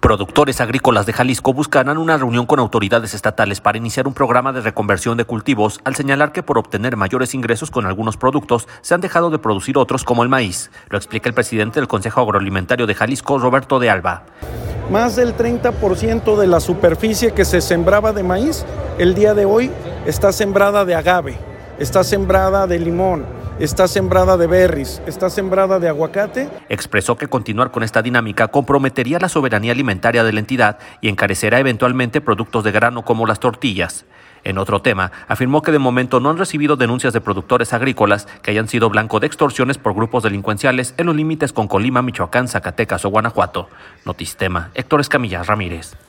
Productores agrícolas de Jalisco buscarán una reunión con autoridades estatales para iniciar un programa de reconversión de cultivos, al señalar que por obtener mayores ingresos con algunos productos se han dejado de producir otros como el maíz. Lo explica el presidente del Consejo Agroalimentario de Jalisco, Roberto de Alba. Más del 30% de la superficie que se sembraba de maíz, el día de hoy está sembrada de agave, está sembrada de limón, está sembrada de berries, está sembrada de aguacate. Expresó que continuar con esta dinámica comprometería la soberanía alimentaria de la entidad y encarecerá eventualmente productos de grano como las tortillas. En otro tema, afirmó que de momento no han recibido denuncias de productores agrícolas que hayan sido blanco de extorsiones por grupos delincuenciales en los límites con Colima, Michoacán, Zacatecas o Guanajuato. Notistema, Héctor Escamilla Ramírez.